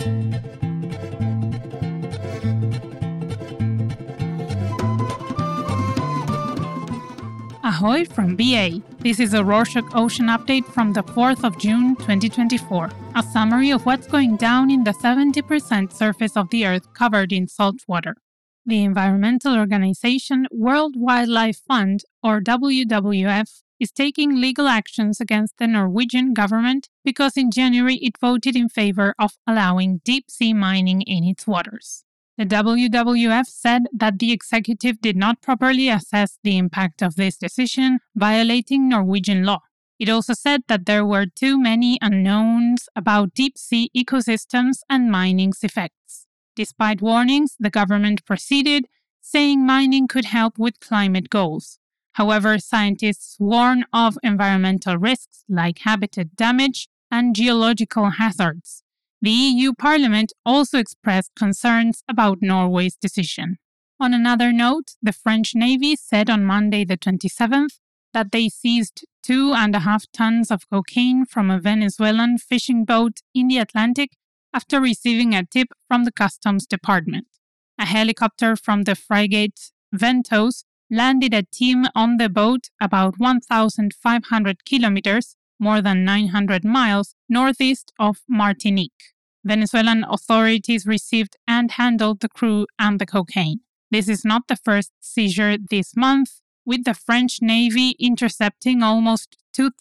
Ahoy from BA. This is a Rorschach Ocean update from the 4th of June 2024. A summary of what's going down in the 70% surface of the Earth covered in salt water. The environmental organization World Wildlife Fund, or WWF, is taking legal actions against the Norwegian government because in January it voted in favor of allowing deep-sea mining in its waters. The WWF said that the executive did not properly assess the impact of this decision, violating Norwegian law. It also said that there were too many unknowns about deep-sea ecosystems and mining's effects. Despite warnings, the government proceeded, saying mining could help with climate goals. However, scientists warn of environmental risks like habitat damage and geological hazards. The EU Parliament also expressed concerns about Norway's decision. On another note, the French Navy said on Monday the 27th that they seized 2.5 tons of cocaine from a Venezuelan fishing boat in the Atlantic after receiving a tip from the Customs Department. A helicopter from the frigate Ventos landed a team on the boat about 1,500 kilometers, more than 900 miles, northeast of Martinique. Venezuelan authorities received and handled the crew and the cocaine. This is not the first seizure this month, with the French Navy intercepting almost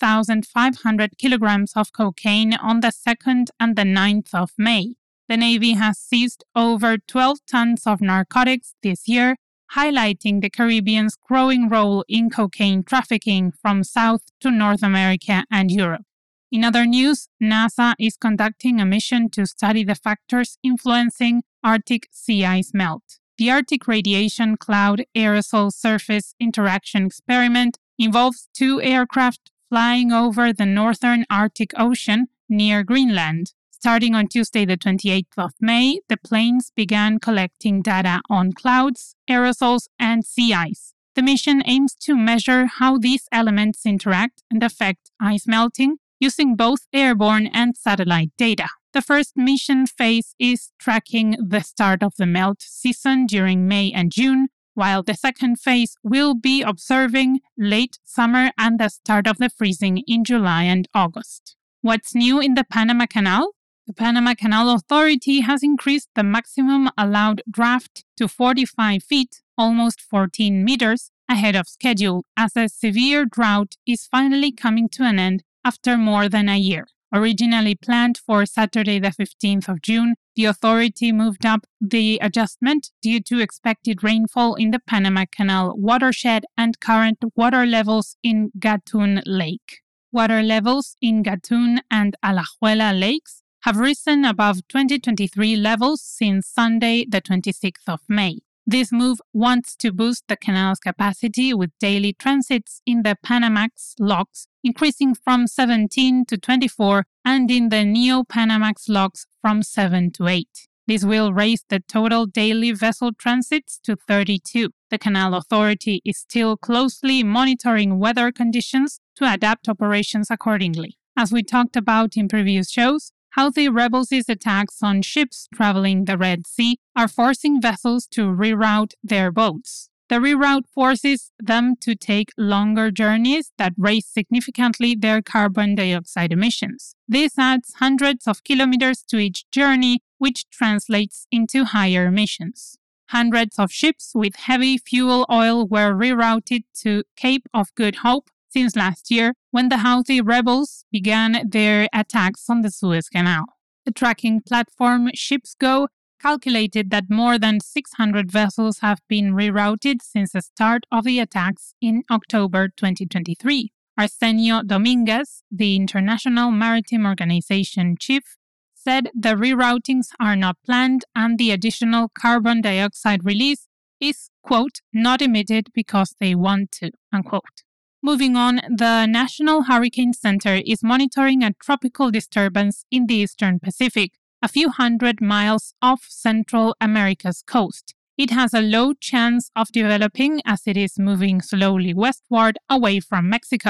2,500 kilograms of cocaine on the 2nd and the 9th of May. The Navy has seized over 12 tons of narcotics this year, highlighting the Caribbean's growing role in cocaine trafficking from South to North America and Europe. In other news, NASA is conducting a mission to study the factors influencing Arctic sea ice melt. The Arctic Radiation Cloud Aerosol Surface Interaction Experiment involves 2 aircraft flying over the northern Arctic Ocean near Greenland. Starting on Tuesday, the 28th of May, the planes began collecting data on clouds, aerosols, and sea ice. The mission aims to measure how these elements interact and affect ice melting, using both airborne and satellite data. The first mission phase is tracking the start of the melt season during May and June, while the second phase will be observing late summer and the start of the freezing in July and August. What's new in the Panama Canal? The Panama Canal Authority has increased the maximum allowed draft to 45 feet, almost 14 meters, ahead of schedule, as a severe drought is finally coming to an end after more than a year. Originally planned for Saturday the 15th of June, the authority moved up the adjustment due to expected rainfall in the Panama Canal watershed and current water levels in Gatun Lake. Water levels in Gatun and Alajuela lakes have risen above 2023 levels since Sunday the 26th of May. This move wants to boost the canal's capacity with daily transits in the Panamax locks increasing from 17 to 24 and in the Neo-Panamax locks from 7 to 8. This will raise the total daily vessel transits to 32. The Canal Authority is still closely monitoring weather conditions to adapt operations accordingly. As we talked about in previous shows, Houthi rebels' attacks on ships traveling the Red Sea are forcing vessels to reroute their boats. The reroute forces them to take longer journeys that raise significantly their carbon dioxide emissions. This adds hundreds of kilometers to each journey, which translates into higher emissions. Hundreds of ships with heavy fuel oil were rerouted to Cape of Good Hope since last year, when the Houthi rebels began their attacks on the Suez Canal. The tracking platform ShipsGo calculated that more than 600 vessels have been rerouted since the start of the attacks in October 2023. Arsenio Dominguez, the International Maritime Organization chief, said the reroutings are not planned and the additional carbon dioxide release is, quote, not emitted because they want to, unquote. Moving on, the National Hurricane Center is monitoring a tropical disturbance in the Eastern Pacific, a few hundred miles off Central America's coast. It has a low chance of developing as it is moving slowly westward away from Mexico.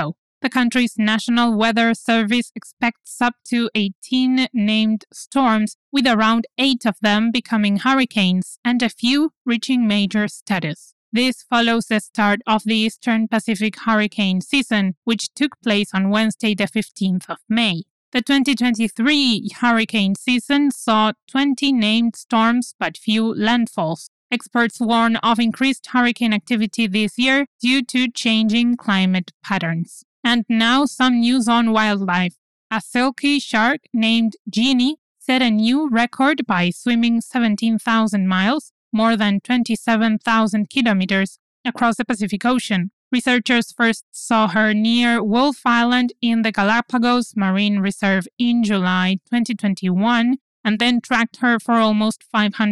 The country's National Weather Service expects up to 18 named storms, with around 8 of them becoming hurricanes and a few reaching major status. This follows the start of the Eastern Pacific hurricane season, which took place on Wednesday, the 15th of May. The 2023 hurricane season saw 20 named storms but few landfalls. Experts warn of increased hurricane activity this year due to changing climate patterns. And now some news on wildlife. A silky shark named Genie set a new record by swimming 17,000 miles, more than 27,000 kilometers, across the Pacific Ocean. Researchers first saw her near Wolf Island in the Galapagos Marine Reserve in July 2021 and then tracked her for almost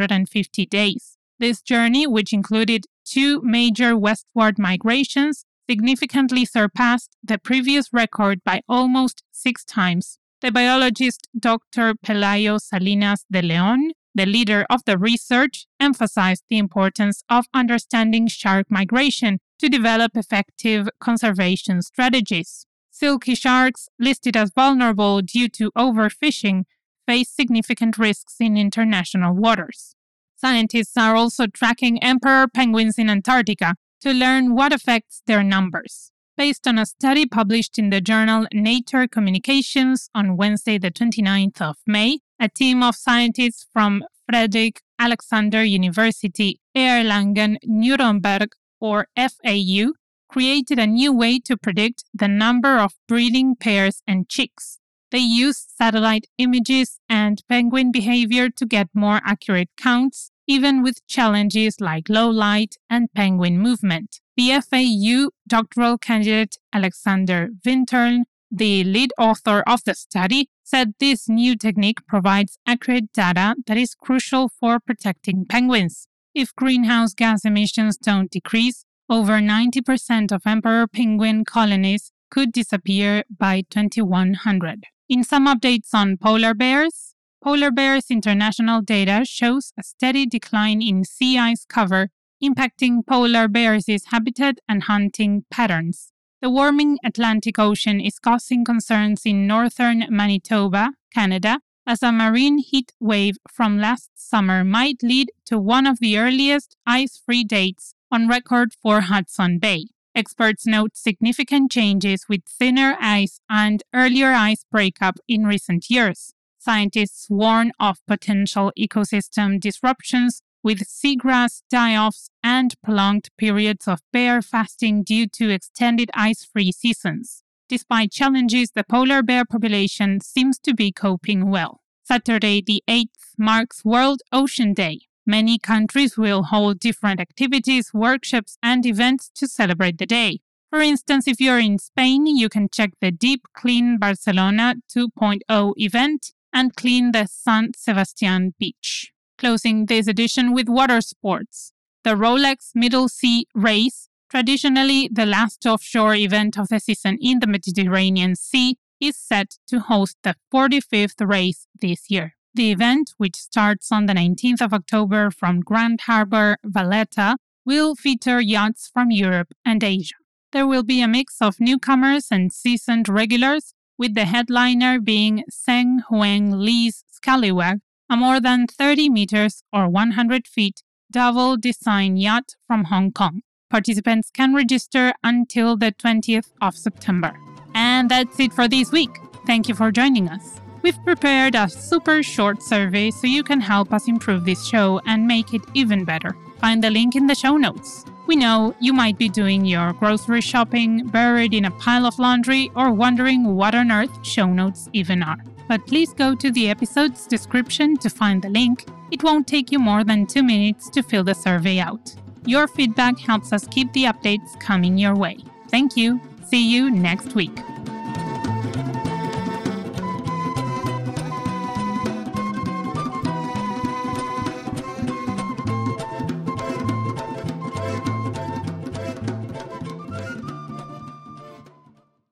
550 days. This journey, which included 2 major westward migrations, significantly surpassed the previous record by almost 6 times. The biologist Dr. Pelayo Salinas de Leon, the leader of the research, emphasized the importance of understanding shark migration to develop effective conservation strategies. Silky sharks, listed as vulnerable due to overfishing, face significant risks in international waters. Scientists are also tracking emperor penguins in Antarctica to learn what affects their numbers. Based on a study published in the journal Nature Communications on Wednesday, the 29th of May, a team of scientists from Friedrich Alexander University Erlangen-Nuremberg, or FAU, created a new way to predict the number of breeding pairs and chicks. They used satellite images and penguin behavior to get more accurate counts, even with challenges like low light and penguin movement. The FAU doctoral candidate Alexander Wintern, the lead author of the study, said this new technique provides accurate data that is crucial for protecting penguins. If greenhouse gas emissions don't decrease, over 90% of emperor penguin colonies could disappear by 2100. In some updates on polar bears international data shows a steady decline in sea ice cover, impacting polar bears' habitat and hunting patterns. The warming Atlantic Ocean is causing concerns in northern Manitoba, Canada, as a marine heat wave from last summer might lead to one of the earliest ice-free dates on record for Hudson Bay. Experts note significant changes with thinner ice and earlier ice breakup in recent years. Scientists warn of potential ecosystem disruptions with seagrass die-offs and prolonged periods of bear fasting due to extended ice-free seasons. Despite challenges, the polar bear population seems to be coping well. Saturday, the 8th, marks World Ocean Day. Many countries will hold different activities, workshops, and events to celebrate the day. For instance, if you're in Spain, you can check the Deep Clean Barcelona 2.0 event and clean the San Sebastián beach. Closing this edition with water sports. The Rolex Middle Sea Race, traditionally the last offshore event of the season in the Mediterranean Sea, is set to host the 45th race this year. The event, which starts on the 19th of October from Grand Harbor, Valletta, will feature yachts from Europe and Asia. There will be a mix of newcomers and seasoned regulars, with the headliner being Zheng Huang Lee's Scallywag, a more than 30 meters or 100 feet double design yacht from Hong Kong. Participants can register until the 20th of September. And that's it for this week. Thank you for joining us. We've prepared a super short survey so you can help us improve this show and make it even better. Find the link in the show notes. We know you might be doing your grocery shopping, buried in a pile of laundry, or wondering what on earth show notes even are. But please go to the episode's description to find the link. It won't take you more than 2 minutes to fill the survey out. Your feedback helps us keep the updates coming your way. Thank you. See you next week.